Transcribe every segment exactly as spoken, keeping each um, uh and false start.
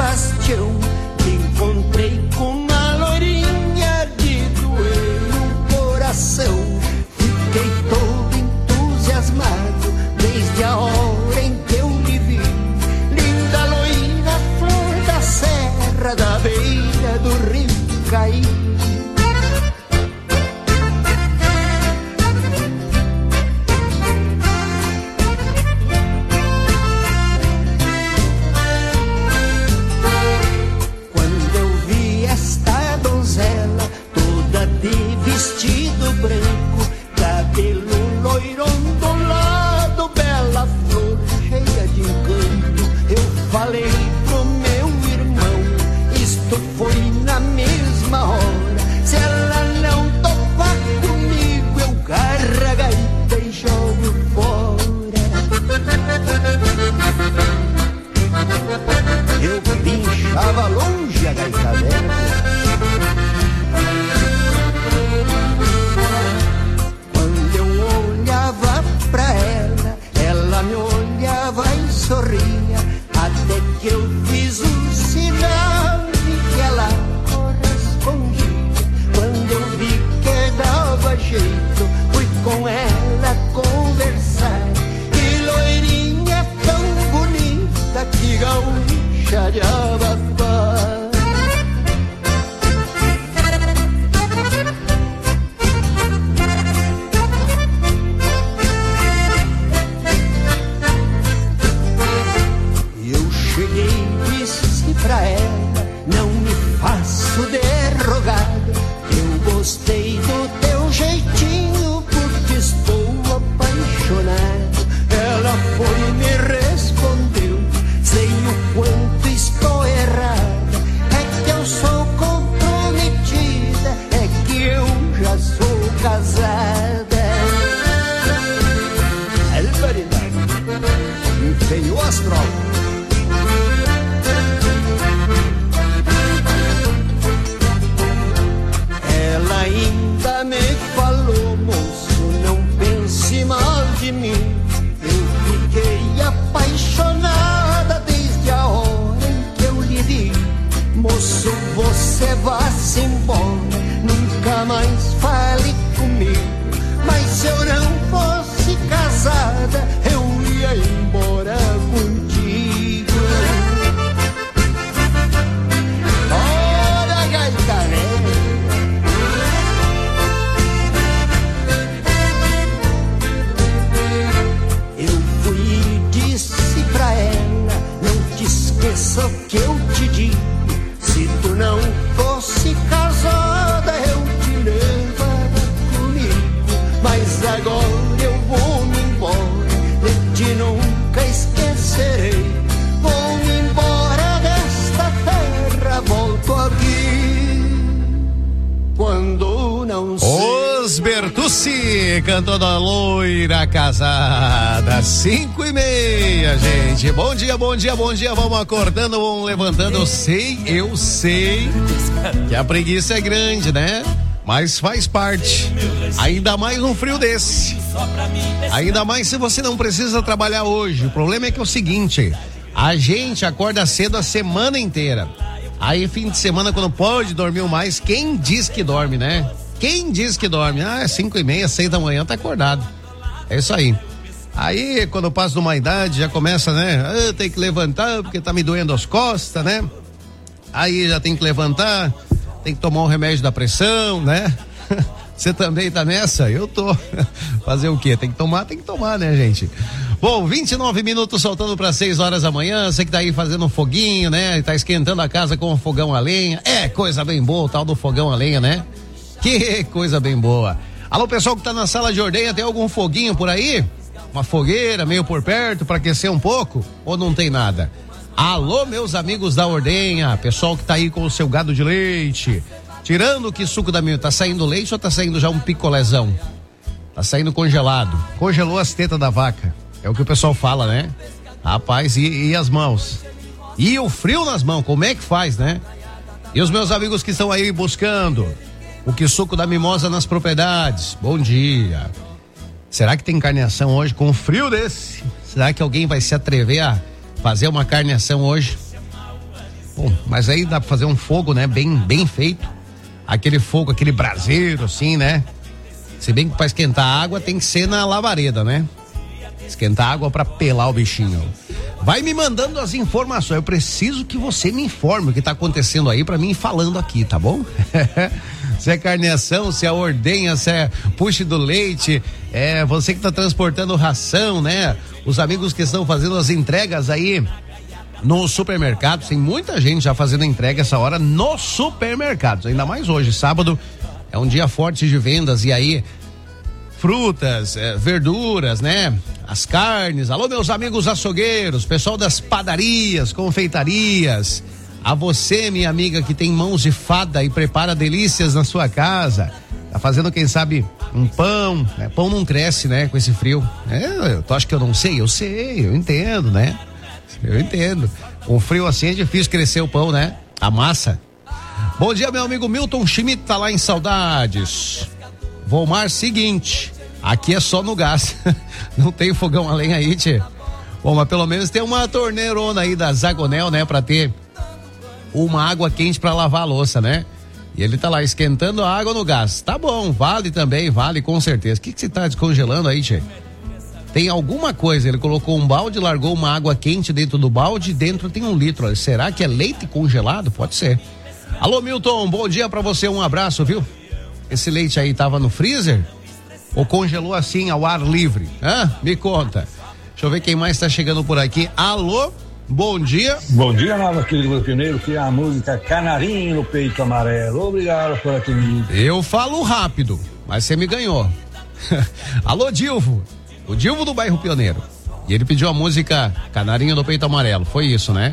bastião. Me encontrei com uma loirinha de doer no coração. Fiquei todo entusiasmado desde a hora em que eu lhe vi. Linda loira, flor da serra, da beira do rio Caí. Quando eu vi esta donzela toda de vestido branco, cabelo loiro ondulado, bela flor cheia de encanto, eu falei pro meu irmão, isto foi na mesma hora. Se ela não topar comigo, eu carrego a gaita e jogo fora. Eu pinchava longe a gaita dela. Quando eu olhava pra ela, ela me olhava e sorria, até que eu fiz um sinal e que ela correspondia. Quando eu vi que dava jeito, fui com ela conversar. Que loirinha tão bonita, que gaúcha de Abafá. Eu cheguei e disse pra ela, não me faço derrogado, eu gostei do teu jeitinho porque estou apaixonado. Ela foi e me respondeu, sei o quanto estou errada, é que eu sou comprometida, é que eu já sou casada. Barbaridade, enfeiou as tropas. Ela ainda me falou, moço, não pense mal de mim. Eu fiquei apaixonada desde a hora em que eu lhe vi. Moço, você vá-se embora, nunca mais fale comigo. Mas se eu não fosse casada, eu ia embora contigo. Olha, gaitaneira, eu fui e disse pra ela, não te esqueça o que eu te digo. Se tu não fosse casada, eu te levava comigo. Mas agora eu vou-me embora, de ti nunca esquecerei. Vou-me embora desta terra, volto aqui quando não sei. Os Bertucci, cantando a loira casada, cinco e meia, gente. Bom dia, bom dia, bom dia. Vamos acordando, vamos levantando. Eu sei, eu sei que a preguiça é grande, né? Mas faz parte. Ainda mais num frio desse. Ainda mais se você não precisa trabalhar hoje. O problema é que é o seguinte: a gente acorda cedo a semana inteira. Aí fim de semana, quando pode dormir mais, quem diz que dorme, né? Quem diz que dorme? Ah, é cinco e meia, seis da manhã, tá acordado. É isso aí. Aí, quando passa de uma idade, já começa, né? Ah, tem que levantar porque tá me doendo as costas, né? Aí já tem que levantar, tem que tomar um remédio da pressão, né? Você também tá nessa? Eu tô. Fazer o quê? Tem que tomar, tem que tomar, né, gente? Bom, vinte e nove minutos soltando para seis horas da manhã. Você que tá aí fazendo um foguinho, né? Tá esquentando a casa com um fogão a lenha. É coisa bem boa o tal do fogão a lenha, né? Que coisa bem boa. Alô, pessoal que tá na sala de ordenha, tem algum foguinho por aí? Uma fogueira meio por perto para aquecer um pouco? Ou não tem nada? Alô, meus amigos da ordenha, pessoal que tá aí com o seu gado de leite. Tirando que suco da minha, tá saindo leite ou tá saindo já um picolezão? Tá saindo congelado. Congelou as tetas da vaca. É o que o pessoal fala, né? Rapaz, e, e as mãos? E o frio nas mãos, como é que faz, né? E os meus amigos que estão aí buscando o que suco da mimosa nas propriedades, bom dia. Será que tem carneação hoje com um frio desse? Será que alguém vai se atrever a fazer uma carneação hoje? Bom, mas aí dá pra fazer um fogo, né? Bem, bem feito. Aquele fogo, aquele braseiro, assim, né? Se bem que pra esquentar a água tem que ser na lavareda, né? Esquentar água pra pelar o bichinho. Vai me mandando as informações. Eu preciso que você me informe o que tá acontecendo aí pra mim falando aqui, tá bom? Se é carneação, se é ordenha, se é puxe do leite, é você que tá transportando ração, né? Os amigos que estão fazendo as entregas aí nos supermercados, tem muita gente já fazendo entrega essa hora nos supermercados, ainda mais hoje, sábado é um dia forte de vendas e aí frutas, é, verduras, né? As carnes. Alô, meus amigos açougueiros, pessoal das padarias, confeitarias. A você, minha amiga, que tem mãos de fada e prepara delícias na sua casa. Tá fazendo, quem sabe, um pão, né? Pão não cresce, né? Com esse frio. É, eu, tu acha que eu não sei? Eu sei, eu entendo, né? Eu entendo. Com frio assim é difícil crescer o pão, né? A massa. Bom dia, meu amigo Milton Schmidt, tá lá em Saudades. Volmar, seguinte, aqui é só no gás. Não tem fogão a lenha aí, tchê. Bom, mas pelo menos tem uma torneirona aí da Zagonel, né? Pra ter uma água quente pra lavar a louça, né? E ele tá lá esquentando a água no gás. Tá bom, vale também, vale com certeza. O que que você tá descongelando aí, tchê? Tem alguma coisa, ele colocou um balde, largou uma água quente dentro do balde, dentro tem um litro. Será que é leite congelado? Pode ser. Alô, Milton, bom dia pra você, um abraço, viu? Esse leite aí tava no freezer? Ou congelou assim ao ar livre? Hã? Me conta. Deixa eu ver quem mais tá chegando por aqui. Alô, bom dia. Bom dia, nova querido pioneiro, que é a música Canarinho no Peito Amarelo. Obrigado por atender. Eu falo rápido, mas você me ganhou. Alô, Dilvo. O Dilvo do bairro Pioneiro. E ele pediu a música Canarinho no Peito Amarelo. Foi isso, né?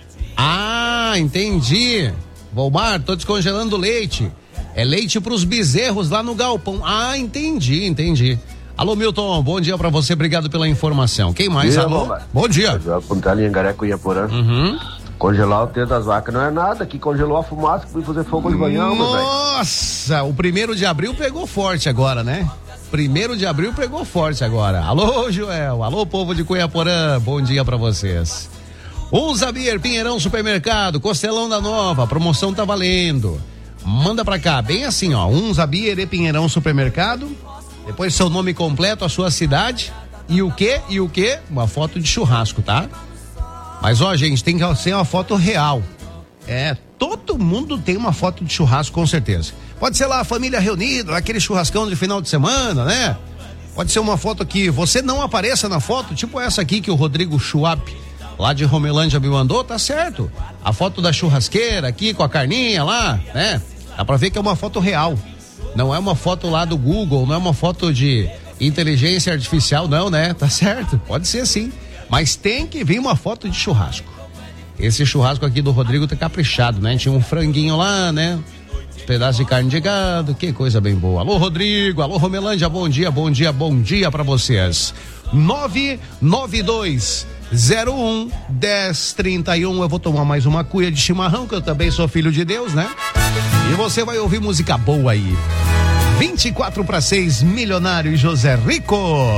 Ah, entendi. Volmar, tô descongelando leite. É leite pros bezerros lá no galpão. Ah, entendi, entendi. Alô, Milton, bom dia pra você, obrigado pela informação. Quem mais? Dia, alô? Bom, bom dia. Pontalinha, Gareco e Aporã. Uhum. Congelar o teto das vacas não é nada, que congelou a fumaça que foi fazer fogo de banhão, meu velho. Nossa, o primeiro de abril pegou forte agora, né? Primeiro de abril pegou forte agora. Alô, Joel, alô, povo de Cunhaporã, bom dia pra vocês. Um Zabier, Pinheirão Supermercado, Costelão da Nova, promoção tá valendo. Manda pra cá, bem assim, ó, um Zabier e Pinheirão Supermercado, depois seu nome completo, a sua cidade, e o que, e o que? Uma foto de churrasco, tá? Mas ó, gente, tem que ser uma foto real. É, todo mundo tem uma foto de churrasco, com certeza. Pode ser lá a família reunida, aquele churrascão de final de semana, né? Pode ser uma foto que você não apareça na foto, tipo essa aqui que o Rodrigo Schwab, lá de Romelândia, me mandou, tá certo. A foto da churrasqueira aqui com a carninha lá, né? Dá pra ver que é uma foto real. Não é uma foto lá do Google, não é uma foto de inteligência artificial, não, né? Tá certo, pode ser sim. Mas tem que vir uma foto de churrasco. Esse churrasco aqui do Rodrigo tá caprichado, né? Tinha um franguinho lá, né? Um pedaço de carne de gado, que coisa bem boa. Alô, Rodrigo, alô, Romelândia, bom dia, bom dia, bom dia pra vocês. nove nove dois zero um dez trinta e um. Eu vou tomar mais uma cuia de chimarrão, que eu também sou filho de Deus, né? E você vai ouvir música boa aí. vinte e quatro para seis, Milionário e José Rico.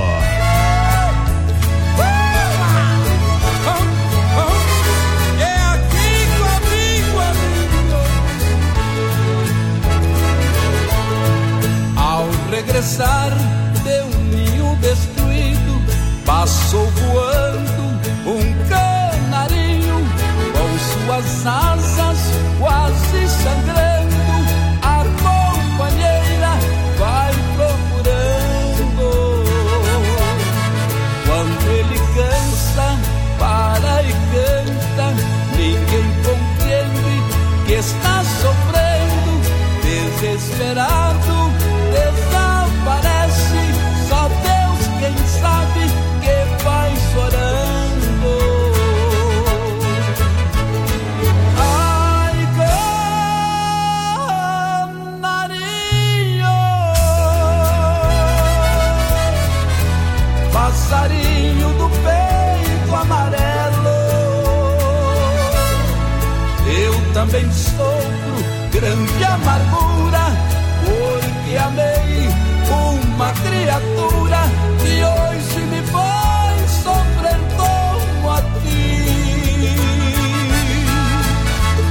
Ao regressar de um ninho destruído, passou voando um canarinho com suas asas quase sangrando. A companheira vai procurando. Quando ele cansa, para e canta, ninguém compreende que está sofrendo. Desesperado, desaparece, só Deus quem sabe que vai chorando. Ai, canarinho, passarinho do peito amarelo, eu também sofro grande amargura, porque amei uma criatura que hoje me faz sofrer como a ti.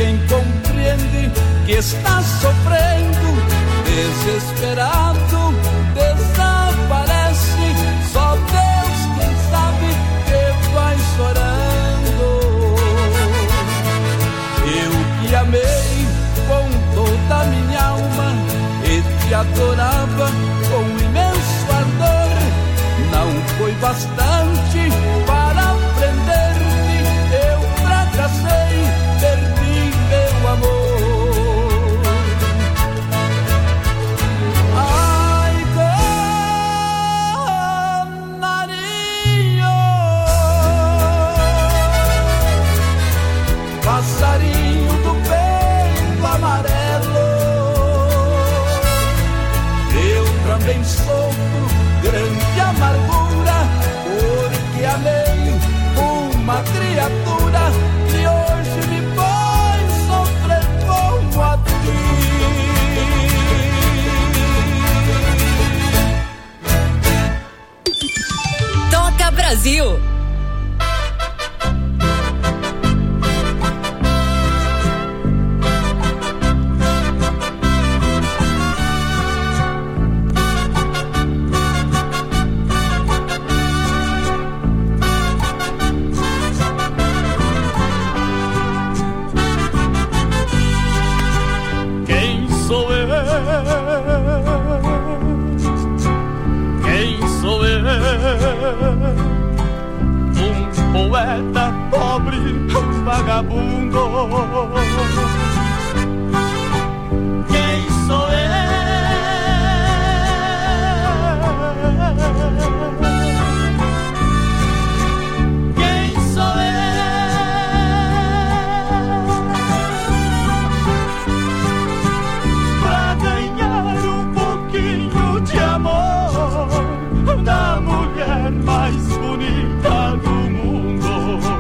quem compreende que está sofrendo, desesperado, desaparece. Só Deus quem sabe que vai chorando. Eu que amei com toda minha alma e te adorava com imenso ardor, não foi bastante para prender-te. Eu fracassei, perdi meu amor. Ai, canarinho, passarinho do peito amarelo, eu também sofro grande amargura, porque amei uma criatura que hoje me faz sofrer como a ti. Toca Brasil. Poeta pobre, vagabundo. Quem sou eu? Quem sou eu? Pra ganhar um pouquinho de amor da mulher mais bonita do mundo.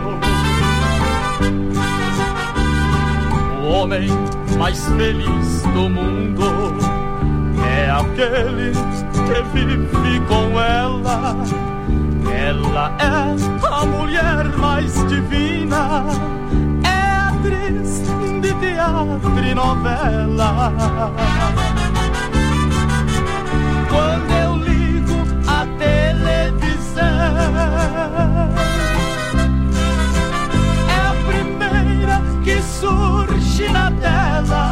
O homem mais feliz do mundo é aquele que vive com ela. Ela é a mulher mais divina, é atriz de teatro e novela. Quando eu ligo a televisão, é a primeira que surge na tela.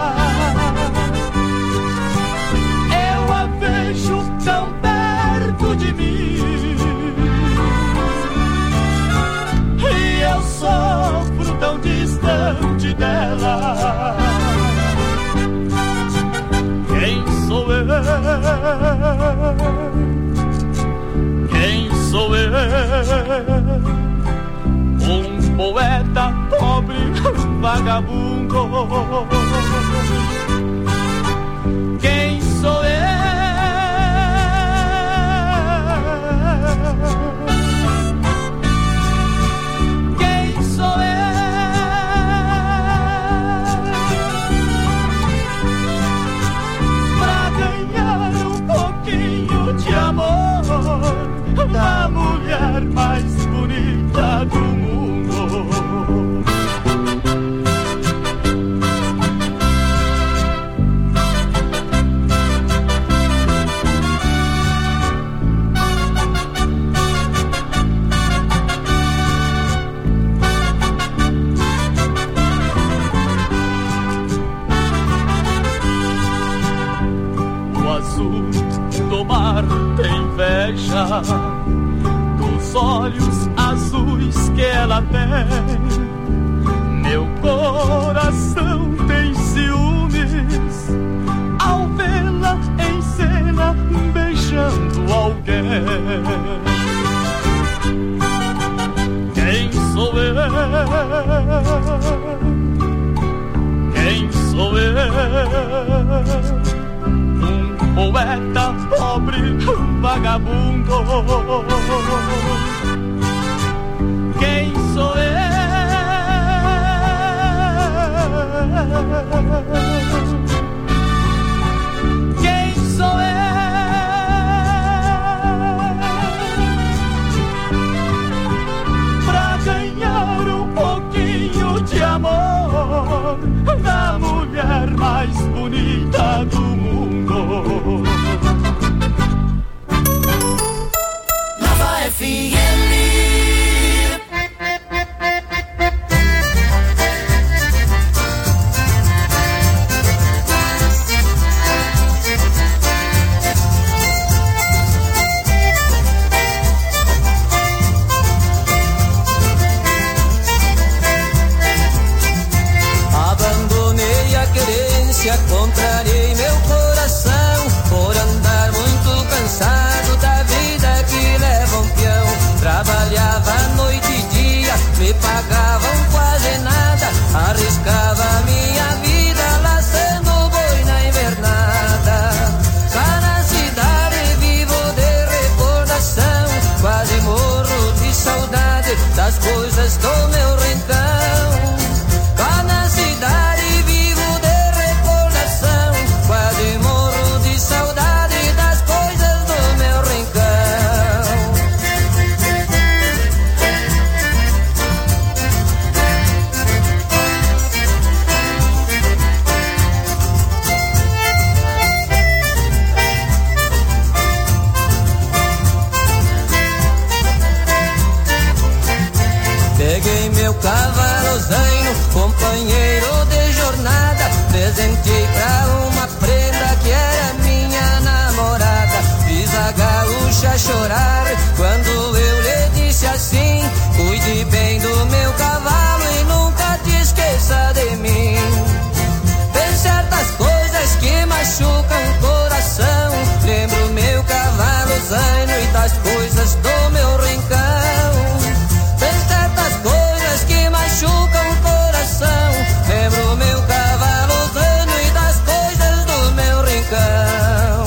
Eu a vejo tão perto de mim e eu sofro tão distante dela. Quem sou eu? Quem sou eu? Um poeta pobre, vagabundo. Quem sou eu? Quem sou eu? Pra ganhar um pouquinho de amor da mulher mais bonita do mundo. O azul do mar tem inveja dos olhos azuis que ela tem. Meu coração tem ciúmes ao vê-la em cena beijando alguém. Quem sou eu? Quem sou eu? Um poeta pobre, vagabundo. Quem sou eu? Quem sou eu? Pra ganhar um pouquinho de amor F M. Contrariei meu coração por andar muito cansado da vida que leva um peão. Trabalhava noite e dia, me pagavam quase nada, arriscava minha vida laçando boi na invernada. Cá na cidade vivo de recordação, quase morro de saudade das coisas do meu rincão. Cá na cidade cavalozanho, companheiro de jornada, presentei pra uma prenda que era minha namorada. Fiz a gaúcha chorar quando eu lhe disse assim: cuide bem do meu cavalo e nunca te esqueça de mim. Tem certas coisas que machucam o coração, lembro meu cavalozanho e das coisas do meu rincão. Tem certas coisas que machucam o coração, lembro meu cavalozano e das coisas do meu rincão.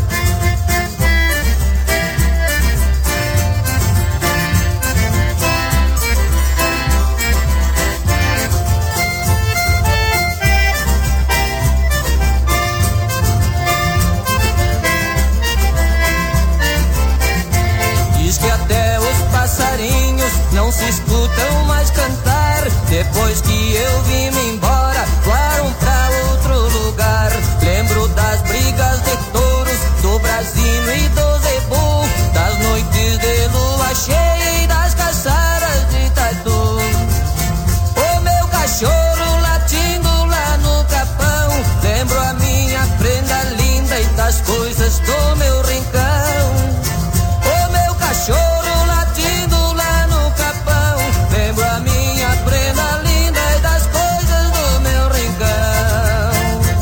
Diz que até os passarinhos não se escutam mais cantar, depois que eu vim-me embora, voaram pra outro lugar. Lembro das brigas de touros, do brasino e do zebu, das noites de lua cheia e das caçadas de tatu. O meu cachorro latindo lá no capão, lembro a minha prenda linda e das coisas do meu rincão. O meu cachorro latindo lá no capão, lembro a minha prenda linda e das coisas do meu rincão.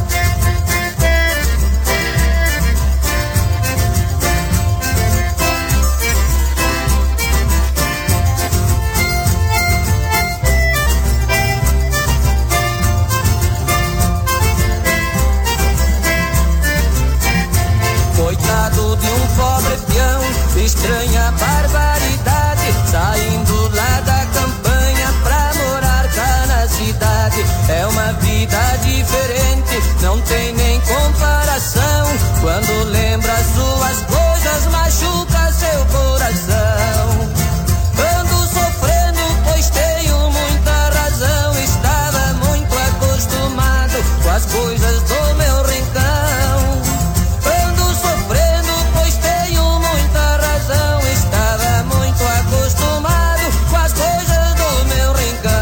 Coitado de um pobre peão, estranha barbaridade, saindo lá da campanha pra morar cá na cidade. É uma vida diferente, não tem nem comparação. Quando lembra suas coisas, machuca seu coração. Ando sofrendo, pois tenho muita razão. Estava muito acostumado com as coisas do meu rincão. Ando sofrendo, pois tenho muita razão. Estava muito acostumado com as coisas do meu rincão.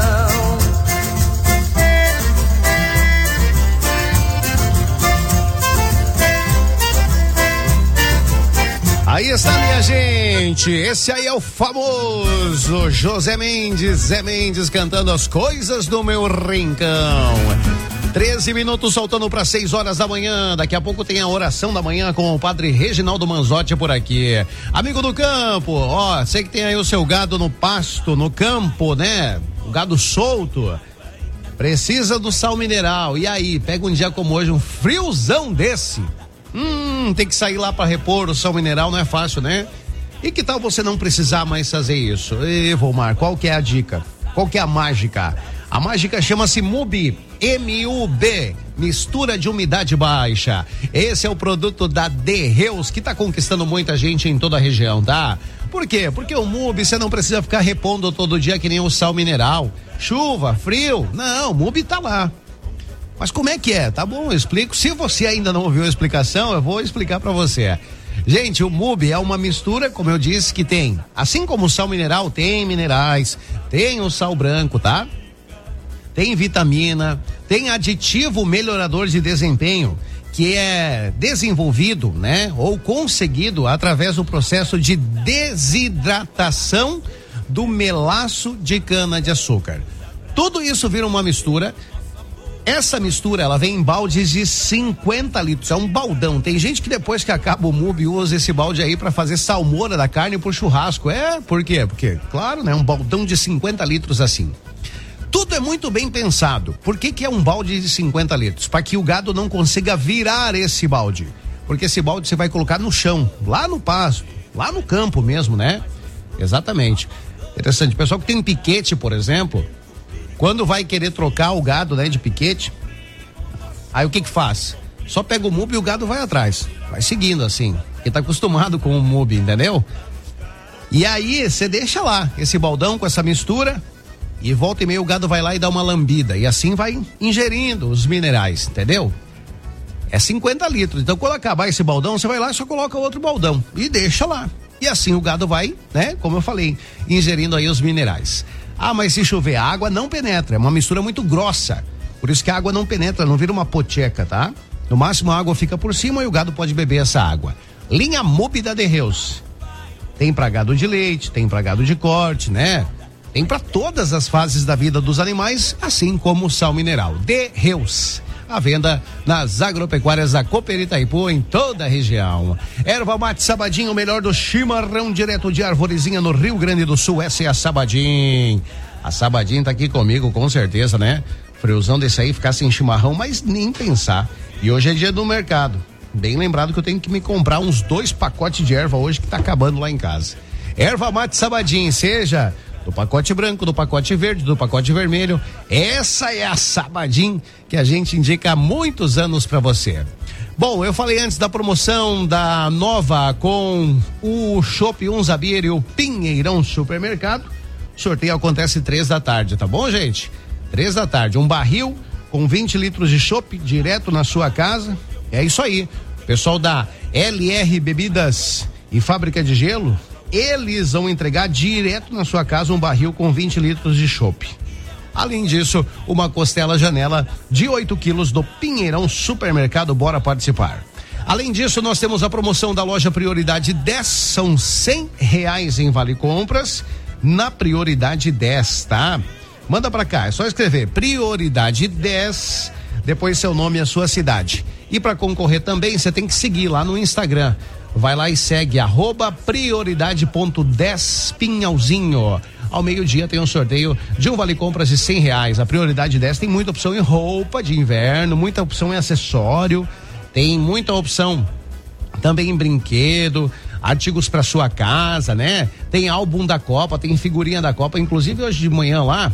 Aí está, minha gente, esse aí é o famoso José Mendes, Zé Mendes cantando as coisas do meu rincão. treze minutos soltando para seis horas da manhã. Daqui a pouco tem a oração da manhã com o padre Reginaldo Manzotti por aqui. Amigo do campo, ó, sei que tem aí o seu gado no pasto, no campo, né? O gado solto. Precisa do sal mineral. E aí, pega um dia como hoje, um friozão desse. Hum, tem que sair lá para repor o sal mineral, não é fácil, né? E que tal você não precisar mais fazer isso? E Volmar, qual que é a dica? Qual que é a mágica? A mágica chama-se MUB, M U B, mistura de umidade baixa. Esse é o produto da Derreus, que tá conquistando muita gente em toda a região, tá? Por quê? Porque o MUB você não precisa ficar repondo todo dia que nem o sal mineral. Chuva, frio, não, o MUB tá lá. Mas como é que é? Tá bom, eu explico. Se você ainda não ouviu a explicação, eu vou explicar para você. Gente, o Mubi é uma mistura, como eu disse, que tem, assim como o sal mineral, tem minerais, tem o sal branco, tá? Tem vitamina, tem aditivo melhorador de desempenho, que é desenvolvido, né? Ou conseguido através do processo de desidratação do melaço de cana-de-açúcar. Tudo isso vira uma mistura. Essa mistura, ela vem em baldes de cinquenta litros, é um baldão. Tem gente que depois que acaba o Mubi usa esse balde aí para fazer salmoura da carne pro churrasco. É, por quê? Porque, claro, né? Um baldão de cinquenta litros assim. Tudo é muito bem pensado. Por que que é um balde de cinquenta litros? Para que o gado não consiga virar esse balde. Porque esse balde você vai colocar no chão, lá no pasto, lá no campo mesmo, né? Exatamente. Interessante. O pessoal que tem piquete, por exemplo, quando vai querer trocar o gado, né, de piquete, aí o que que faz? Só pega o Mubi e o gado vai atrás, vai seguindo assim, porque tá acostumado com o Mubi, entendeu? E aí você deixa lá esse baldão com essa mistura e volta e meia o gado vai lá e dá uma lambida e assim vai ingerindo os minerais, entendeu? É cinquenta litros, então quando acabar esse baldão, você vai lá e só coloca outro baldão e deixa lá. E assim o gado vai, né, como eu falei, ingerindo aí os minerais. Ah, mas se chover, a água não penetra, é uma mistura muito grossa. Por isso que a água não penetra, não vira uma pocheca, tá? No máximo a água fica por cima e o gado pode beber essa água. Linha Mubi da Derreus. Tem pra gado de leite, tem pra gado de corte, né? Tem pra todas as fases da vida dos animais, assim como o sal mineral. Derreus. À venda nas agropecuárias da Cooper Itaipu em toda a região. Erva mate Sabadinho, o melhor do chimarrão direto de Arvorezinha no Rio Grande do Sul. Essa é a Sabadinho. A Sabadinho tá aqui comigo, com certeza, né? Friozão desse aí, ficar sem chimarrão, mas nem pensar. E hoje é dia do mercado. Bem lembrado que eu tenho que me comprar uns dois pacotes de erva hoje que tá acabando lá em casa. Erva mate Sabadinho, seja do pacote branco, do pacote verde, do pacote vermelho. Essa é a Sabadinho que a gente indica há muitos anos para você. Bom, eu falei antes da promoção da Nova com o Chopp Unzabir e o Pinheirão Supermercado. O sorteio acontece três da tarde, tá bom, gente? Três da tarde, um barril com vinte litros de chopp direto na sua casa. É isso aí. Pessoal da L R Bebidas e Fábrica de Gelo, eles vão entregar direto na sua casa um barril com vinte litros de chopp. Além disso, uma costela janela de oito quilos do Pinheirão Supermercado. Bora participar. Além disso, nós temos a promoção da loja Prioridade dez. São cem reais em Vale Compras na Prioridade dez, tá? Manda pra cá, é só escrever Prioridade dez, depois seu nome e a sua cidade. E para concorrer também, você tem que seguir lá no Instagram. Vai lá e segue arroba prioridade ponto dez Pinhalzinho. Ao meio-dia tem um sorteio de um vale compras de cem reais. A Prioridade dez tem muita opção em roupa de inverno, muita opção em acessório, tem muita opção também em brinquedo, artigos para sua casa, né? Tem álbum da Copa, tem figurinha da Copa. Inclusive hoje de manhã lá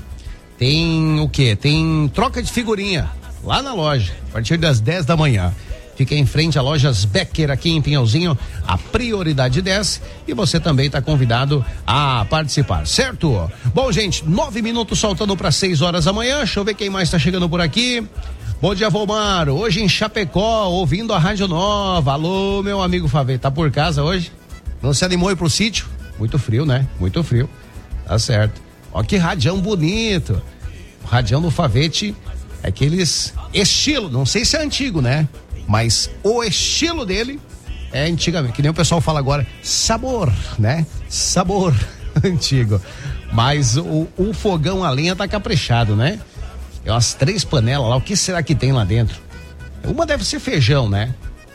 tem o quê? Tem troca de figurinha lá na loja, a partir das dez da manhã. Fica em frente a Lojas Becker aqui em Pinhalzinho, a Prioridade dez, e você também está convidado a participar, certo? Bom, gente, nove minutos soltando para seis horas da manhã. Deixa eu ver quem mais está chegando por aqui. Bom dia, Volmar. Hoje em Chapecó, ouvindo a Rádio Nova. Alô, meu amigo Favê, tá por casa hoje? Não se animou ir pro sítio? Muito frio, né? Muito frio. Tá certo. Ó que radião bonito. O radião do Favete é aqueles estilo, não sei se é antigo, né? Mas o estilo dele é antigamente, que nem o pessoal fala agora, sabor, né? Sabor antigo. Mas o, o fogão a lenha tá caprichado, né? É umas três panelas lá, o que será que tem lá dentro? Uma deve ser feijão, né?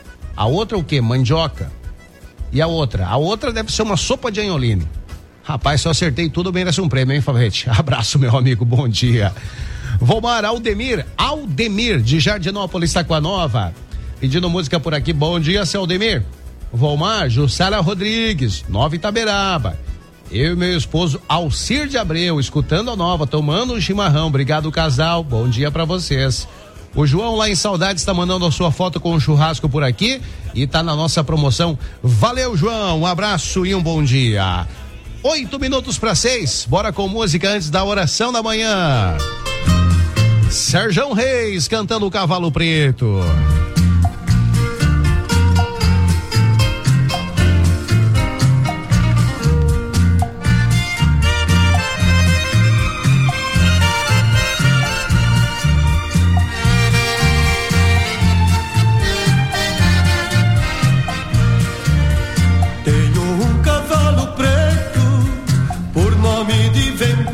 A outra o quê? Mandioca. E a outra? A outra deve ser uma sopa de anholine. Rapaz, se eu acertei tudo, merece um prêmio, hein, Favete? Abraço, meu amigo, bom dia. Volmar, Aldemir, Aldemir de Jardinópolis, Taquá Nova, pedindo música por aqui. Bom dia, seu Aldemir. Volmar, Jussara Rodrigues, Nova Itaberaba. Eu e meu esposo Alcir de Abreu, escutando a Nova, tomando um chimarrão. Obrigado, casal, bom dia pra vocês. O João lá em Saudades está mandando a sua foto com o churrasco por aqui e tá na nossa promoção. Valeu, João, um abraço e um bom dia. Oito minutos para seis, bora com música antes da oração da manhã. Sérgio Reis cantando o Cavalo Preto.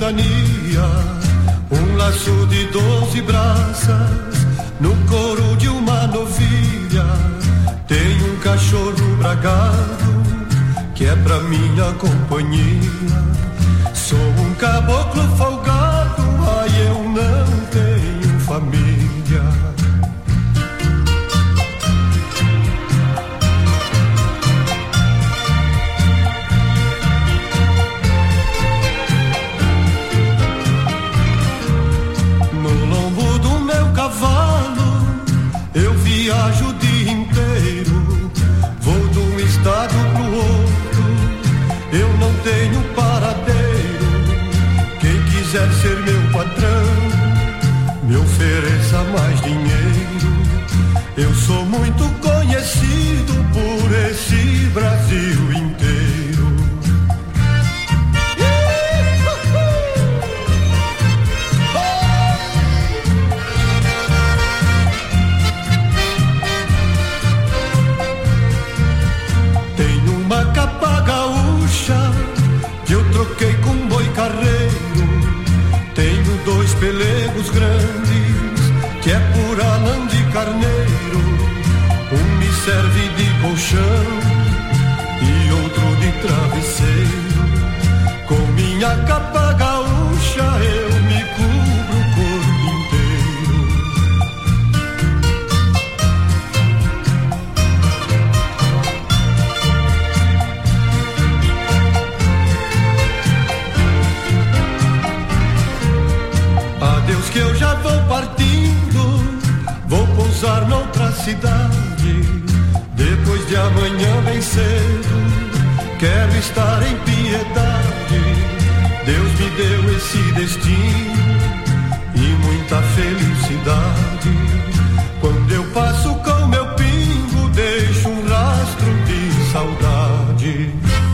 cidadania, um laço de doze braças no couro de uma novilha. Tem um cachorro bragado que é pra minha companhia. Sou um caboclo folgado, ai eu não tenho família. No lombo do meu cavalo eu viajo o dia inteiro, vou de um estado pro outro, eu não tenho paradeiro. Quem quiser ser meu patrão, me ofereça mais dinheiro. Eu sou muito conhecido por esse Brasil inteiro. Tenho uma capa gaúcha que eu troquei com um boi carreiro. Tenho dois pelegos grandes que é pura lã de carneiro. Um me serve de colchão e outro de travesseiro. Com minha capa gaúcha eu me cubro o corpo inteiro. Adeus que eu já vou partindo, vou pousar noutra cidade. Depois de amanhã bem cedo, quero estar em piedade. Deus me deu esse destino e muita felicidade. Quando eu passo com meu pingo, deixo um rastro de saudade.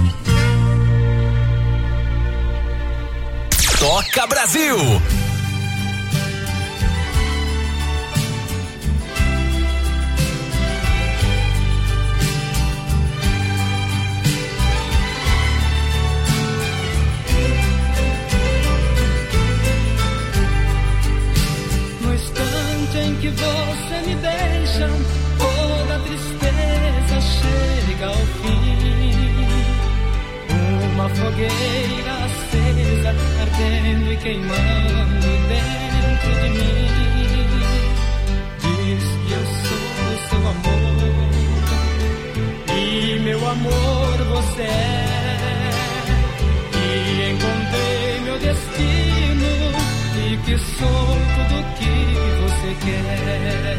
Toca Brasil! Em que você me deixa, toda tristeza chega ao fim. Uma fogueira acesa, ardendo e queimando dentro de mim. Diz que eu sou seu amor, e meu amor você é. E encontrei meu destino, e que sou tudo que você quer.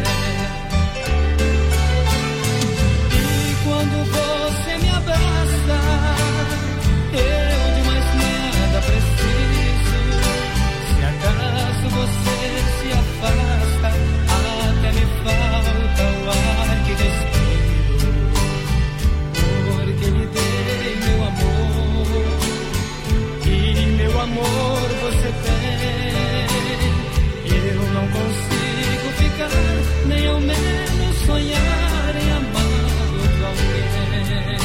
E quando você me abraça, eu de mais nada preciso. Se acaso você se afasta, até me falta o ar que respiro. Porque lhe dei meu amor, e meu amor você tem. Eu não consigo ficar, nem ao menos sonhar em amar outro alguém.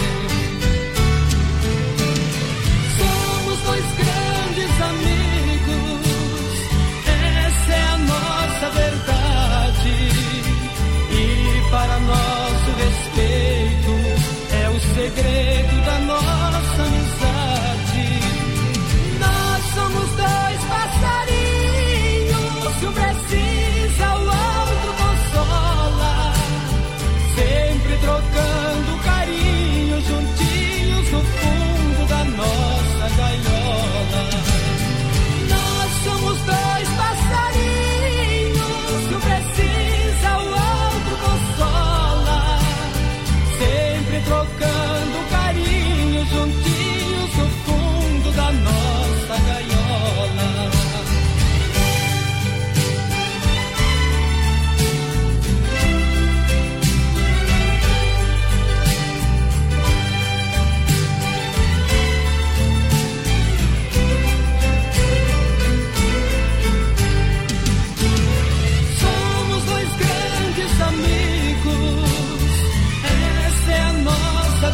Somos dois grandes amigos, essa é a nossa verdade. E para nosso respeito é o segredo da nossa amizade. Nós somos dois passarinhos, um precisa, o outro consola, sempre trocando carinho, juntinhos no fundo da nossa gaiola. Nós somos dois passarinhos, um precisa, o outro consola, sempre trocando carinho, juntinhos no fundo da nossa gaiola.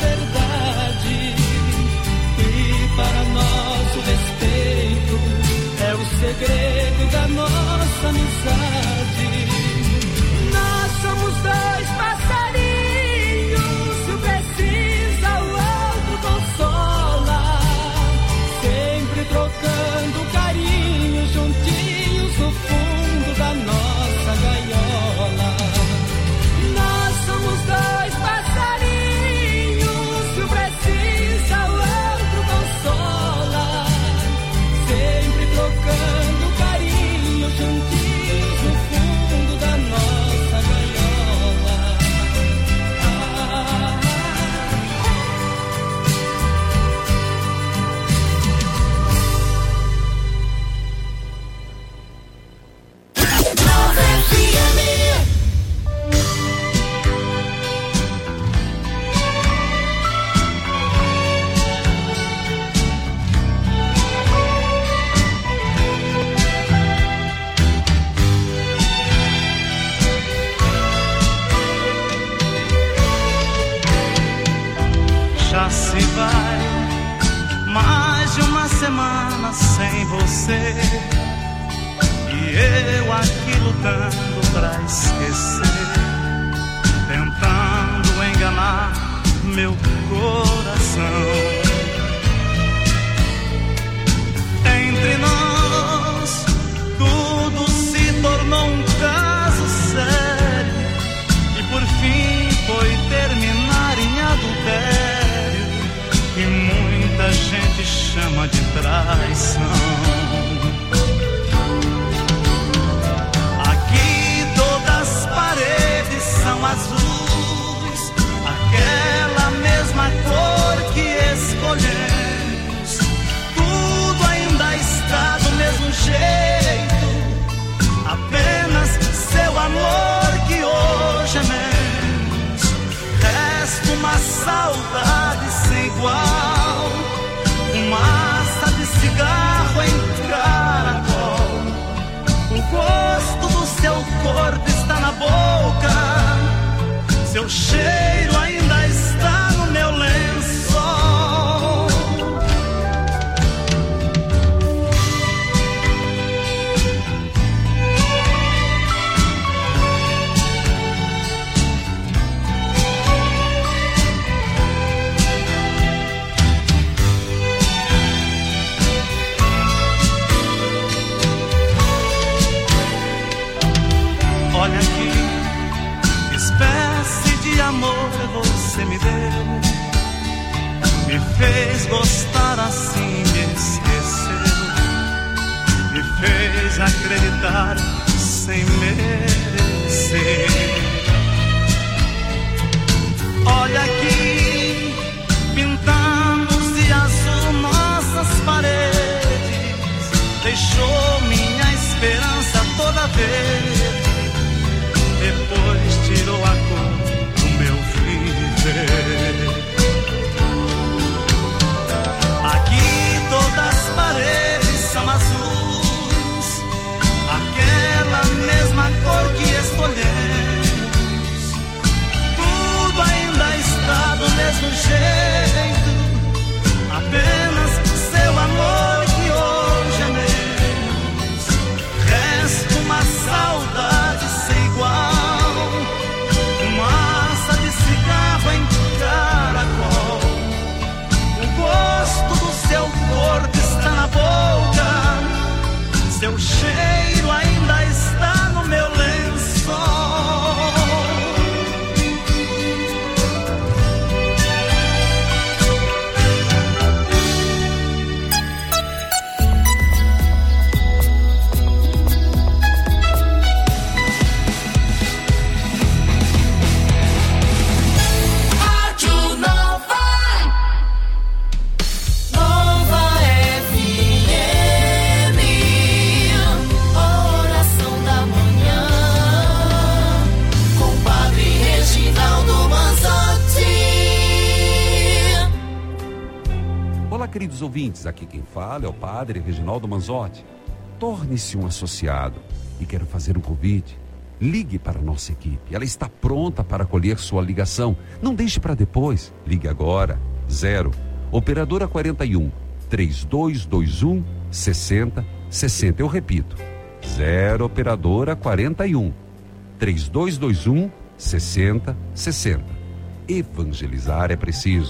Verdade, e para nosso respeito segredo da nossa amizade. Nós somos dois passarinhos, se o precisa o outro consola, sempre trocando carinho, juntinhos no fundo da nossa gaiola. Nós somos dois passarinhos, se o precisa o outro consola, sempre trocando carinho, juntinhos no fundo da nossa gaiola. Ah, Já se vai mais de uma semana sem você, e eu aqui lutando pra esquecer, tentando enganar meu coração. Entre nós tudo se tornou um caso sério, e por fim foi terminar em adultério, que muita gente chama de traição. Aqui todas as paredes são azuis, aquela mesma cor que escolhemos. Tudo ainda está do mesmo jeito, apenas seu amor que hoje é menos. Resta uma saudade sem igual, fumaça de cigarro em caracol. O gosto do seu corpo está na boca, seu cheiro ainda está no meu lençol. Olha aqui, que espécie de amor você me deu, me fez gostar assim, me esqueceu, me fez acreditar sem merecer. Olha aqui, pintamos de azul nossas paredes, deixou minha esperança toda verde, depois tirou a cor do meu viver. Aqui todas as paredes são azuis, aquela mesma cor que escolhemos. Tudo ainda está do mesmo jeito, apenas seu amor que hoje é menos. Resta uma saudade sem igual, fumaça de cigarro em caracol. O gosto do seu corpo está na boca, seu cheiro ainda está no meu lençol. Queridos ouvintes, aqui quem fala é o Padre Reginaldo Manzotti. Torne-se um associado e quero fazer um convite. Ligue para a nossa equipe, ela está pronta para acolher sua ligação. Não deixe para depois, ligue agora. Zero, operadora quarenta e um, três dois dois um, sessenta sessenta. Eu repito, zero operadora quarenta e um, três dois dois um, sessenta sessenta. Evangelizar é preciso.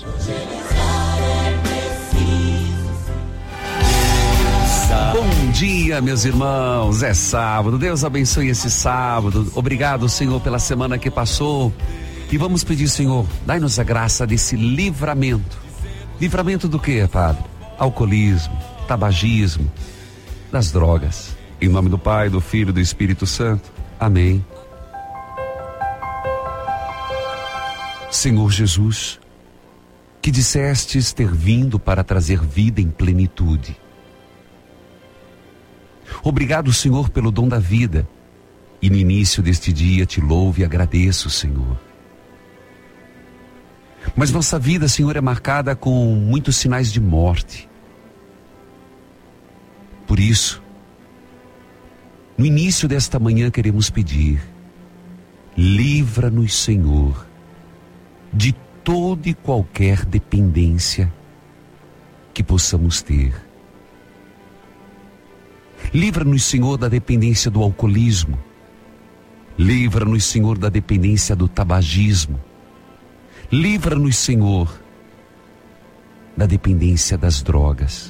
Bom dia, meus irmãos, é sábado, Deus abençoe esse sábado. Obrigado, Senhor, pela semana que passou. E vamos pedir, Senhor, dai-nos a graça desse livramento. Livramento do quê, Padre? Alcoolismo, tabagismo, das drogas. Em nome do Pai, do Filho e do Espírito Santo. Amém. Senhor Jesus, que dissestes ter vindo para trazer vida em plenitude. Obrigado, Senhor, pelo dom da vida. E no início deste dia te louvo e agradeço, Senhor. Mas nossa vida, Senhor, é marcada com muitos sinais de morte. Por isso, no início desta manhã queremos pedir: livra-nos, Senhor, de toda e qualquer dependência que possamos ter. Livra-nos, Senhor, da dependência do alcoolismo. Livra-nos, Senhor, da dependência do tabagismo. Livra-nos, Senhor, da dependência das drogas.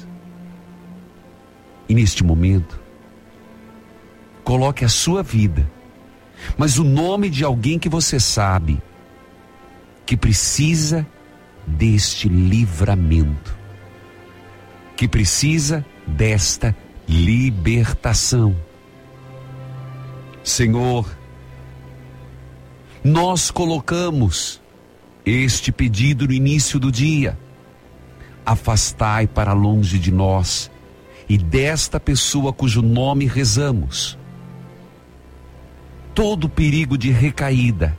E neste momento, coloque a sua vida, mas o nome de alguém que você sabe que precisa deste livramento, que precisa desta libertação. Senhor, nós colocamos este pedido no início do dia. Afastai para longe de nós e desta pessoa cujo nome rezamos todo perigo de recaída.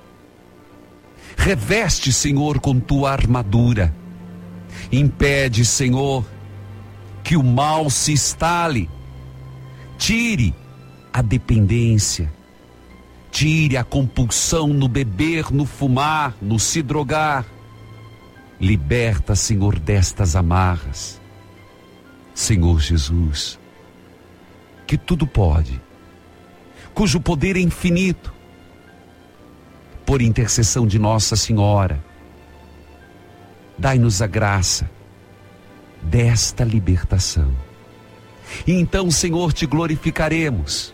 Reveste, Senhor, com tua armadura. Impede, Senhor, que o mal se instale. Tire a dependência. Tire a compulsão no beber, no fumar, no se drogar. Liberta, Senhor, destas amarras. Senhor Jesus, que tudo pode, cujo poder é infinito, por intercessão de Nossa Senhora, dai-nos a graça desta libertação. E então, Senhor, te glorificaremos.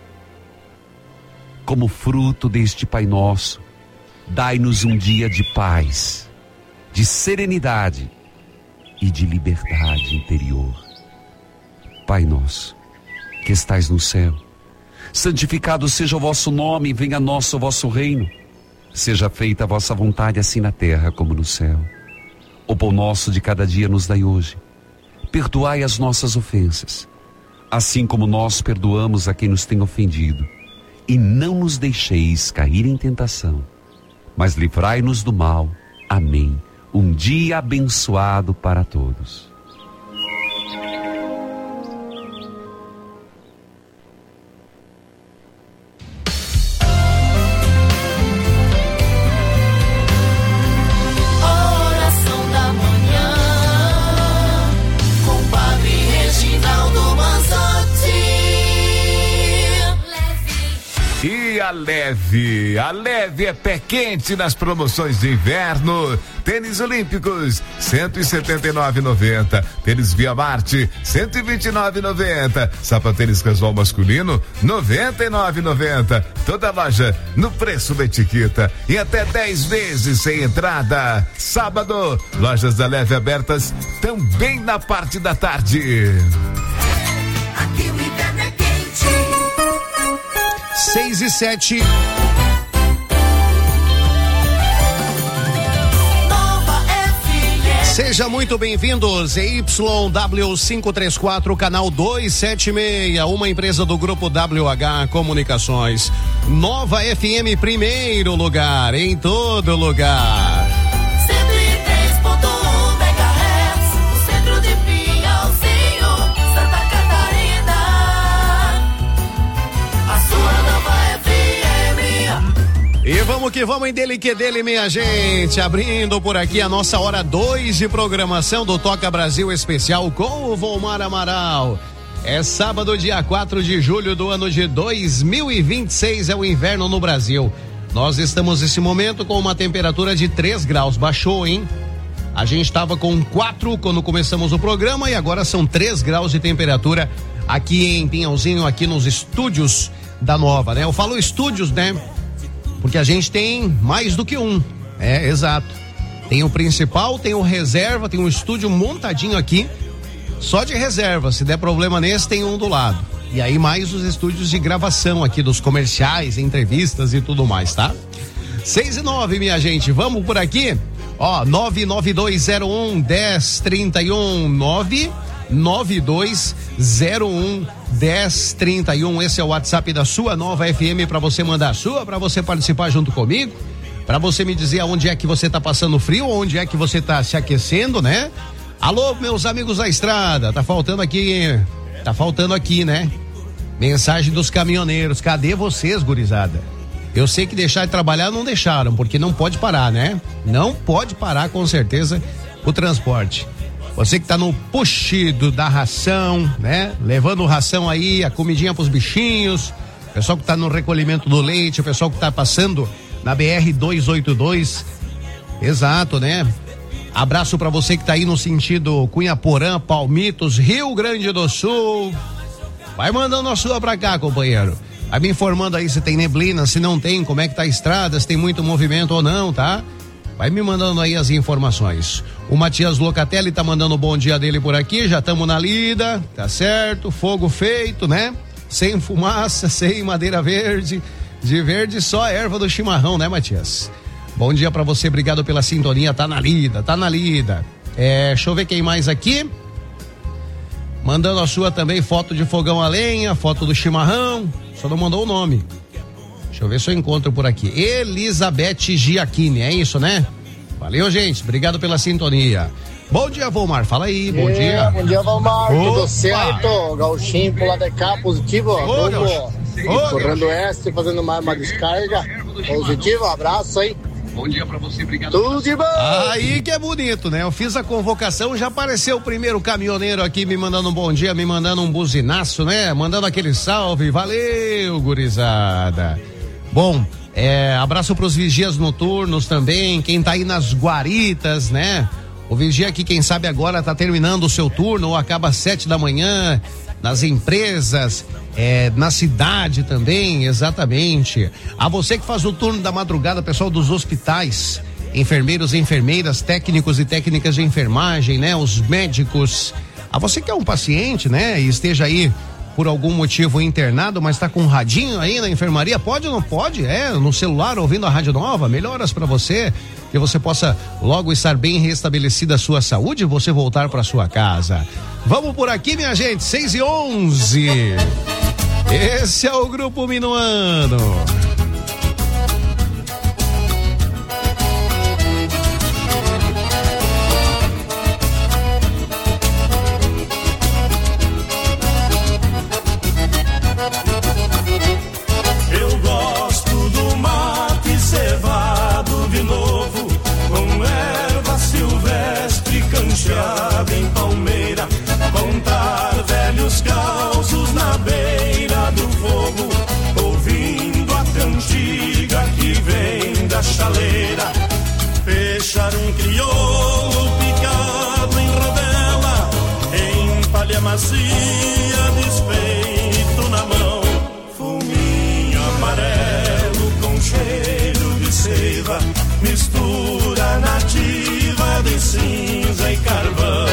Como fruto deste Pai Nosso, dai-nos um dia de paz, de serenidade e de liberdade interior. Pai nosso, que estais no céu, santificado seja o vosso nome, venha a nós o vosso reino. Seja feita a vossa vontade, assim na terra como no céu. O pão nosso de cada dia nos dai hoje. Perdoai as nossas ofensas, assim como nós perdoamos a quem nos tem ofendido. E não nos deixeis cair em tentação, mas livrai-nos do mal. Amém. Um dia abençoado para todos. A Leve, a Leve é pé quente nas promoções de inverno. Tênis olímpicos, cento e setenta e nove reais e noventa centavos. Tênis Via Marte, cento e vinte e nove reais e noventa centavos. Sapatênis casual masculino, noventa e nove reais e noventa centavos. Toda loja no preço da etiqueta e até dez vezes sem entrada. Sábado, lojas da Leve abertas também na parte da tarde. Aqui o inverno é quente. Seis e sete. Seja muito bem-vindo, Z Y W quinhentos e trinta e quatro, canal duzentos e setenta e seis, uma empresa do grupo W H Comunicações. Nova F M, primeiro lugar, em todo lugar. cento e três ponto um megahertz, no centro de Pinhalzinho, Santa Catarina. A sua nova F M. E vamos que vamos em dele que dele, minha gente. Abrindo por aqui a nossa hora dois de programação do Toca Brasil Especial com o Volmar Amaral. É sábado, dia quatro de julho do ano de dois mil e vinte e seis, é o inverno no Brasil. Nós estamos nesse momento com uma temperatura de três graus, baixou, hein? A gente estava com quatro quando começamos o programa e agora são três graus de temperatura aqui em Pinhalzinho, aqui nos estúdios da Nova, né? Eu falo estúdios, né? Porque a gente tem mais do que um, é, exato. Tem o principal, tem o reserva, tem um estúdio montadinho aqui, só de reserva. Se der problema nesse, tem um do lado. E aí mais os estúdios de gravação aqui dos comerciais, entrevistas e tudo mais, tá? seis e nove, minha gente, vamos por aqui? Ó, nove nove dois zero um, um zero três um, nove nove dois zero um, um zero três um. Esse é o WhatsApp da sua Nova F M para você mandar a sua, para você participar junto comigo, para você me dizer aonde é que você tá passando frio, onde é que você tá se aquecendo, né? Alô, meus amigos da estrada, tá faltando aqui, tá faltando aqui, né? Mensagem dos caminhoneiros, cadê vocês, gurizada? Eu sei que deixar de trabalhar não deixaram, porque não pode parar, né? Não pode parar, com certeza, o transporte. Você que tá no push do, da ração, né? Levando ração aí, a comidinha pros bichinhos, o pessoal que tá no recolhimento do leite, o pessoal que tá passando na B R duzentos e oitenta e dois, exato, né? Abraço pra você que tá aí no sentido Cunhaporã, Palmitos, Rio Grande do Sul. Vai mandando a sua pra cá, companheiro. Vai me informando aí se tem neblina, se não tem, como é que tá a estrada, se tem muito movimento ou não, tá? Vai me mandando aí as informações. O Matias Locatelli tá mandando o bom dia dele por aqui, já estamos na lida, tá certo? Fogo feito, né? Sem fumaça, sem madeira verde, de verde só a erva do chimarrão, né, Matias? Bom dia pra você, obrigado pela sintonia, tá na lida, tá na lida. É, deixa eu ver quem mais aqui. Mandando a sua também, foto de fogão a lenha, foto do chimarrão, só não mandou o nome. Deixa eu ver se eu encontro por aqui. Elizabeth Giacchini, é isso, né? Valeu, gente, obrigado pela sintonia. Bom dia, Volmar, fala aí, bom é, dia. Bom dia, Volmar, Opa. Tudo certo? Gauchinho pro lado de cá, positivo. Ô, Correndo oeste, fazendo mais uma descarga. Positivo, abraço aí. Bom dia pra você, obrigado. Tudo de bom. Aí que é bonito, né? Eu fiz a convocação, já apareceu o primeiro caminhoneiro aqui me mandando um bom dia, me mandando um buzinaço, né? Mandando aquele salve, valeu, gurizada. Bom, é, abraço pros vigias noturnos também, quem tá aí nas guaritas, né? O vigia aqui, quem sabe agora tá terminando o seu turno ou acaba às sete da manhã, nas empresas, é, na cidade também, exatamente. A você que faz o turno da madrugada, pessoal dos hospitais, enfermeiros e enfermeiras, técnicos e técnicas de enfermagem, né? Os médicos. A você que é um paciente, né? E esteja aí por algum motivo internado, mas tá com um radinho aí na enfermaria, pode ou não pode? É, no celular, ouvindo a Rádio Nova, melhoras para você, que você possa logo estar bem restabelecida a sua saúde e você voltar para sua casa. Vamos por aqui, minha gente, seis e onze. Esse é o Grupo Minuano. Em palmeira, contar velhos causos na beira do fogo, ouvindo a cantiga que vem da chaleira. Fechar um crioulo picado em rodela, em palha macia, despeito na mão, fuminho amarelo com cheiro de seiva, mistura nativa de cinza e carvão.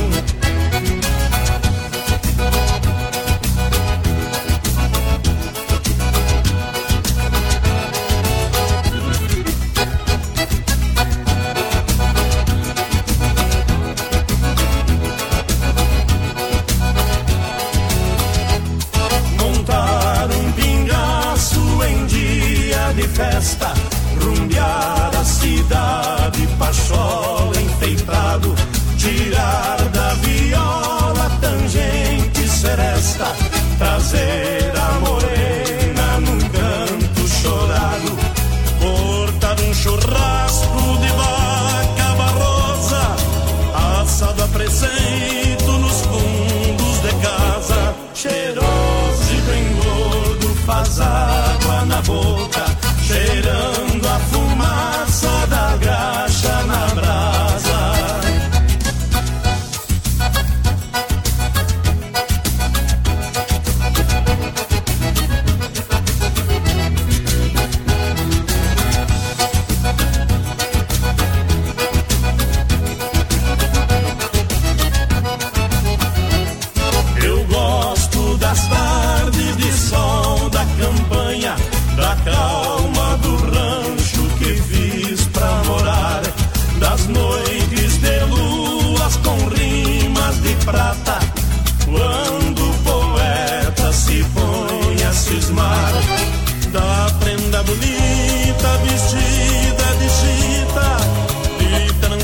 Montar um pingaço em dia de festa, rumbear a cidade, pachola enfeitado,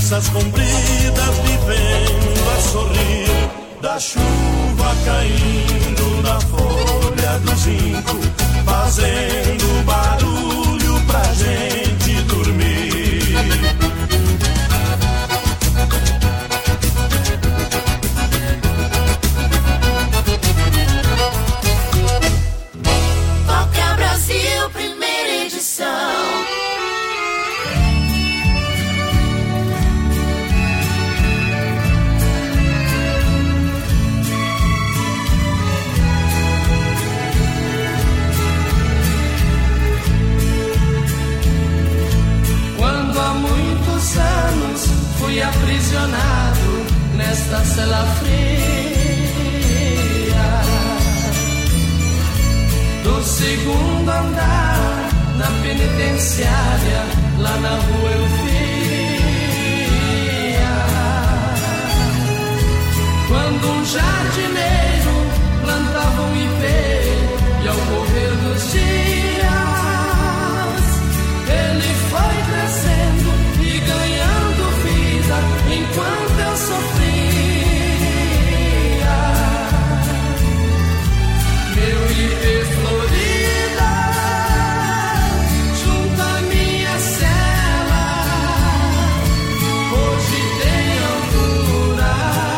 tranças compridas, vivendo a sorrir da chuva caindo na folha do zinco, fazendo barulho pra gente dormir. Toca Brasil, primeira edição. Anos fui aprisionado nesta cela fria do segundo andar na penitenciária, lá na rua eu via quando um jardineiro plantava um ipê e ao correr dos dias ele foi crescendo e ganhando vida enquanto eu sofria. Meu ipê florida junto à minha cela hoje tem altura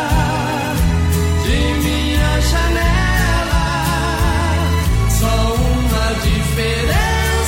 de minha janela. Só uma diferença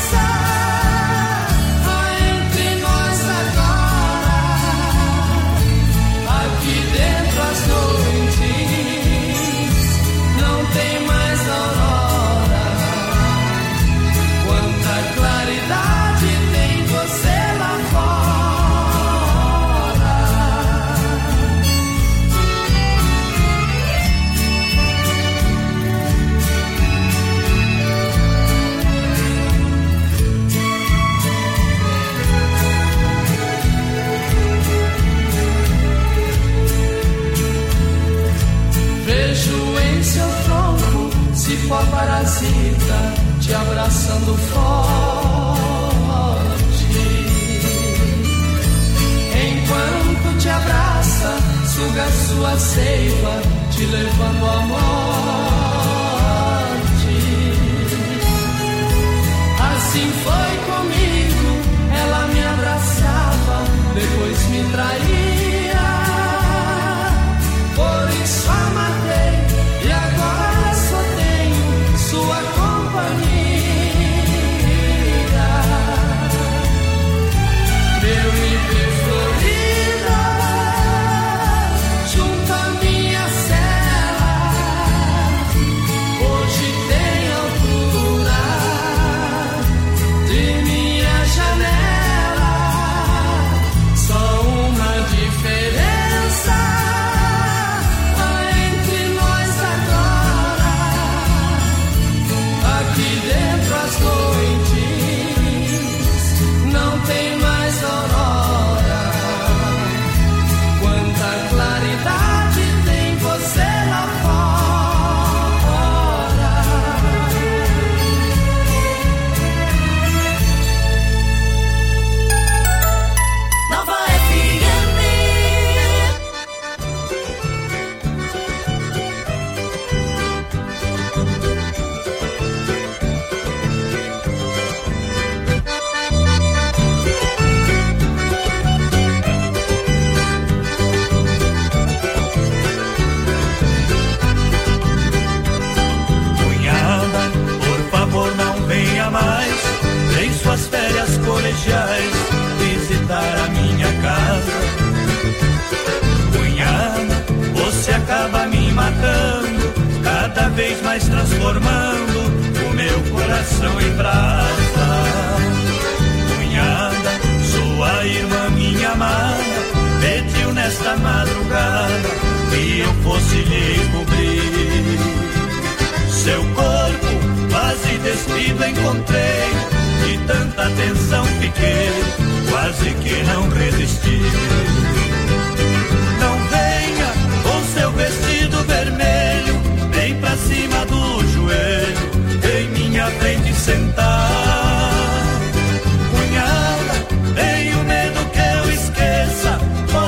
cipó parasita te abraçando forte, enquanto te abraça, suga sua seiva, te levando à morte. Assim foi comigo, ela me abraçava, depois me traía, por isso a matei e agora sua companhia. Meu ipê florida junto à minha cela hoje tem altura de minha janela. Só uma diferença entre nós agora. Aqui dentro as noites não tem mais aurora. Quanta claridade tem você lá fora. Nova F M. Mais, em suas férias colegiais, visitar a minha casa. Cunhada, você acaba me matando, cada vez mais transformando o meu coração em brasa. Cunhada, sua irmã, minha amada, pediu nesta madrugada que eu fosse lhe cobrir. Seu corpo quase despido encontrei, de tanta tensão fiquei, quase que não resisti. Não venha com seu vestido vermelho, bem pra cima do joelho, em minha frente sentar. Cunhada, tenho medo que eu esqueça,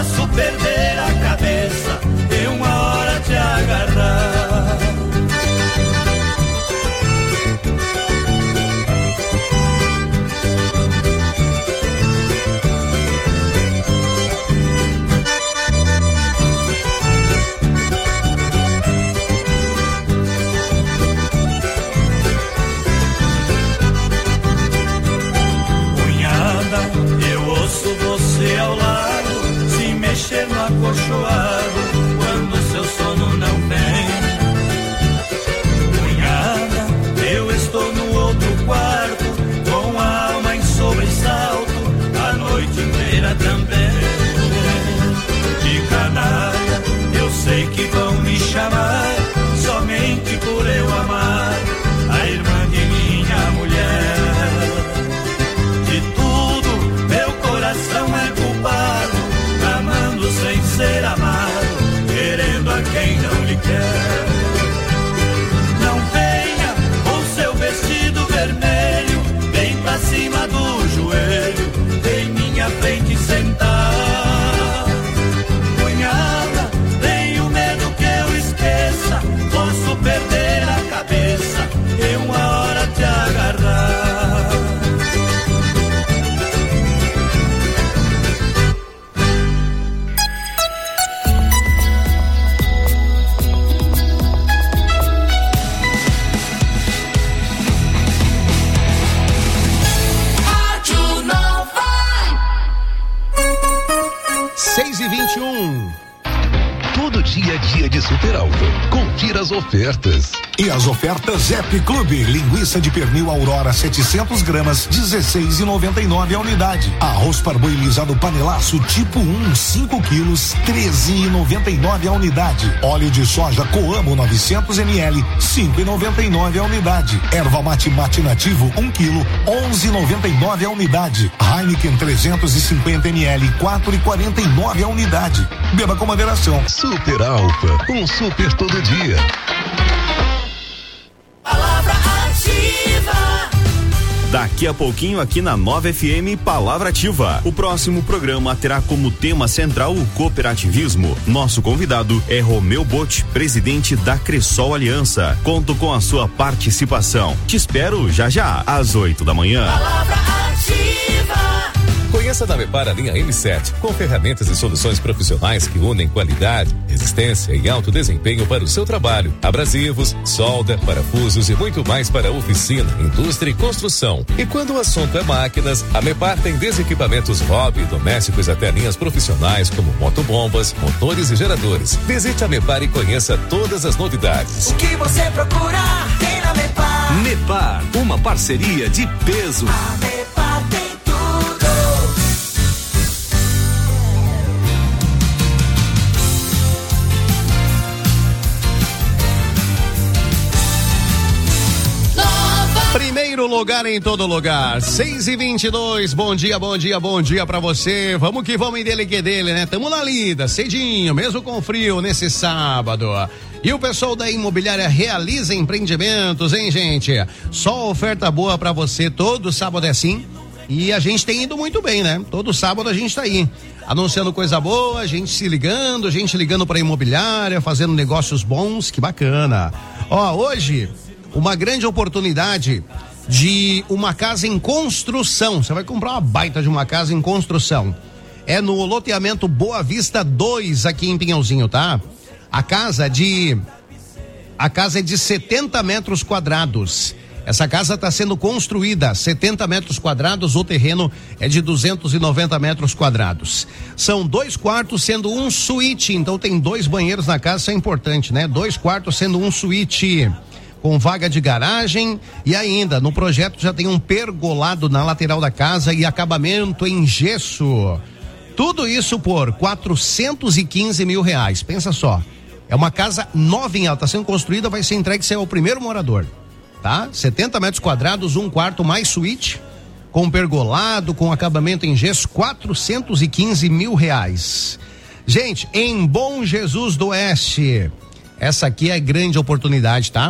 amar, somente por eu amar a irmã de minha mulher. De tudo, meu coração é culpado, amando sem ser amado, querendo a quem não lhe quer. Não venha com seu vestido vermelho, bem pra cima do joelho, em minha frente sentar. Cunhada, tenho medo que eu esqueça, posso perder a cabeça e uma hora te agarrar. seis e vinte e um. Todo dia é dia de Super Alto. Confira as ofertas. E as ofertas Zep Clube, linguiça de pernil Aurora setecentos gramas, dezesseis reais e noventa e nove a unidade. Arroz parboilizado panelaço tipo um, cinco quilos, treze reais e noventa e nove a unidade. Óleo de soja Coamo novecentos mililitros, cinco reais e noventa e nove a unidade. Erva mate mate nativo um quilo, onze reais e noventa e nove a unidade. Heineken trezentos e cinquenta mililitros, quatro reais e quarenta e nove a unidade. Beba com moderação. Super Alfa, um super todo dia. Palavra ativa. Daqui a pouquinho aqui na Nova F M, Palavra Ativa. O próximo programa terá como tema central o cooperativismo. Nosso convidado é Romeu Botti, presidente da Cressol Aliança. Conto com a sua participação. Te espero já já, às oito da manhã. Palavra ativa. Conheça da Mepar a linha M sete, com ferramentas e soluções profissionais que unem qualidade, resistência e alto desempenho para o seu trabalho. Abrasivos, solda, parafusos e muito mais para oficina, indústria e construção. E quando o assunto é máquinas, a Mepar tem desde equipamentos hobby, domésticos até linhas profissionais como motobombas, motores e geradores. Visite a Mepar e conheça todas as novidades. O que você procura tem na Mepar. Mepar, uma parceria de peso. A Mepar tem tudo. Primeiro lugar em todo lugar, seis e vinte e dois, bom dia, bom dia, bom dia pra você, vamos que vamos em dele que dele, né? Tamo na lida, cedinho, mesmo com frio nesse sábado. E o pessoal da Imobiliária Realiza Empreendimentos, hein, gente? Só oferta boa pra você, todo sábado é assim, e a gente tem ido muito bem, né? Todo sábado a gente tá aí, anunciando coisa boa, gente se ligando, gente ligando pra imobiliária, fazendo negócios bons, que bacana. Ó, hoje, uma grande oportunidade de uma casa em construção. Você vai comprar uma baita de uma casa em construção. É no loteamento Boa Vista dois, aqui em Pinhalzinho, tá? A casa de a casa é de setenta metros quadrados. Essa casa está sendo construída, setenta metros quadrados, o terreno é de duzentos e noventa metros quadrados. São dois quartos sendo um suíte, então tem dois banheiros na casa, isso é importante, né? Dois quartos sendo um suíte, com vaga de garagem, e ainda no projeto já tem um pergolado na lateral da casa e acabamento em gesso. Tudo isso por quatrocentos e quinze mil reais. Pensa só, é uma casa novinha, ela está sendo construída, vai ser entregue, você é o primeiro morador, tá? setenta metros quadrados, um quarto mais suíte, com pergolado, com acabamento em gesso, quatrocentos e quinze mil reais. Gente, em Bom Jesus do Oeste, essa aqui é grande oportunidade, tá?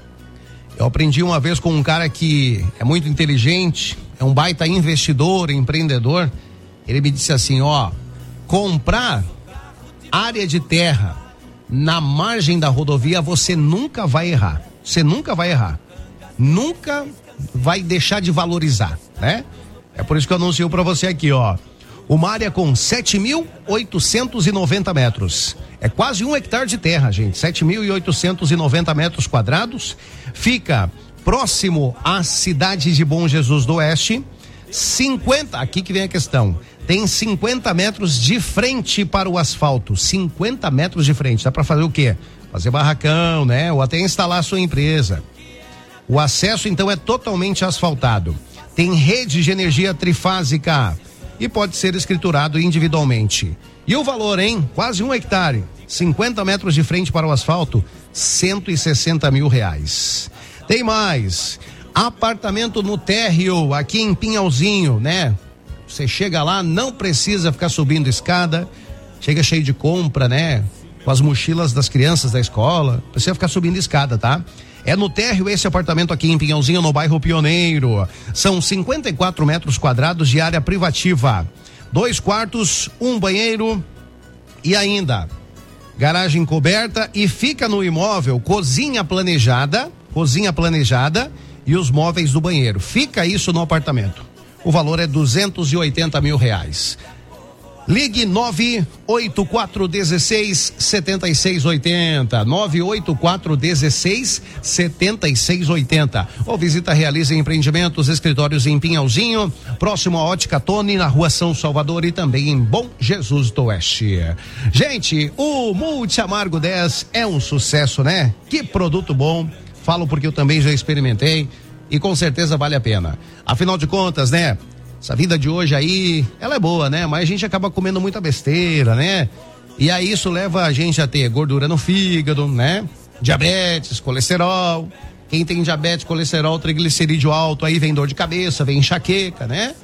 Eu aprendi uma vez com um cara que é muito inteligente, é um baita investidor, empreendedor. Ele me disse assim, ó, comprar área de terra na margem da rodovia, você nunca vai errar. Você nunca vai errar. Nunca vai deixar de valorizar, né? É por isso que eu anuncio pra você aqui, ó. Uma área com sete mil oitocentos e noventa metros. É quase um hectare de terra, gente. sete mil oitocentos e noventa metros quadrados. Fica próximo à cidade de Bom Jesus do Oeste. cinquenta, aqui que vem a questão. Tem cinquenta metros de frente para o asfalto. cinquenta metros de frente. Dá para fazer o quê? Fazer barracão, né? Ou até instalar a sua empresa. O acesso, então, é totalmente asfaltado. Tem rede de energia trifásica e pode ser escriturado individualmente. E o valor, hein? Quase um hectare. cinquenta metros de frente para o asfalto, cento e sessenta mil reais. Tem mais, apartamento no térreo, aqui em Pinhalzinho, né? Você chega lá, não precisa ficar subindo escada, chega cheio de compra, né? Com as mochilas das crianças da escola, precisa ficar subindo escada, tá? É no térreo esse apartamento aqui em Pinhalzinho, no bairro Pioneiro. São cinquenta e quatro metros quadrados de área privativa. Dois quartos, um banheiro e ainda garagem coberta, e fica no imóvel cozinha planejada, cozinha planejada e os móveis do banheiro. Fica isso no apartamento. O valor é duzentos e oitenta mil reais. Ligue nove oito quatro um seis sete seis oito zero, nove oito quatro um seis sete seis oito zero, ou visita Realiza Empreendimentos, escritórios em Pinhalzinho, próximo à Ótica Tony, na rua São Salvador, e também em Bom Jesus do Oeste. Gente, o Multi Amargo dez é um sucesso, né? Que produto bom, falo porque eu também já experimentei e com certeza vale a pena. Afinal de contas, né? Essa vida de hoje aí, ela é boa, né? Mas a gente acaba comendo muita besteira, né? E aí isso leva a gente a ter gordura no fígado, né? Diabetes, colesterol. Quem tem diabetes, colesterol, triglicerídeo alto, aí vem dor de cabeça, vem enxaqueca, né?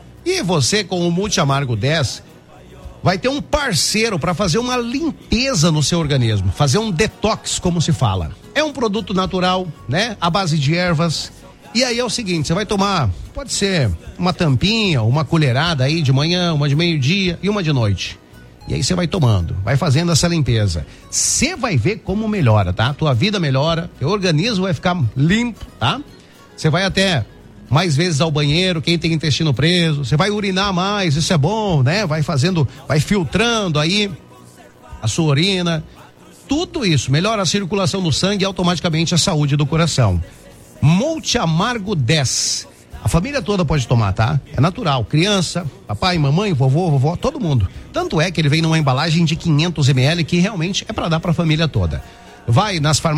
E você com o Multi Amargo dez vai ter um parceiro para fazer uma limpeza no seu organismo, fazer um detox, como se fala. É um produto natural, né? À base de ervas. E aí é o seguinte, você vai tomar, pode ser uma tampinha, uma colherada aí de manhã, uma de meio-dia e uma de noite. E aí você vai tomando, vai fazendo essa limpeza. Você vai ver como melhora, tá? Tua vida melhora, teu organismo vai ficar limpo, tá? Você vai até mais vezes ao banheiro, quem tem intestino preso, você vai urinar mais, isso é bom, né? Vai fazendo, vai filtrando aí a sua urina. Tudo isso melhora a circulação do sangue e automaticamente a saúde do coração. Multi Amargo dez. A família toda pode tomar, tá? É natural. Criança, papai, mamãe, vovô, vovó, todo mundo. Tanto é que ele vem numa embalagem de quinhentos mililitros que realmente é para dar para a família toda. Vai nas farmácias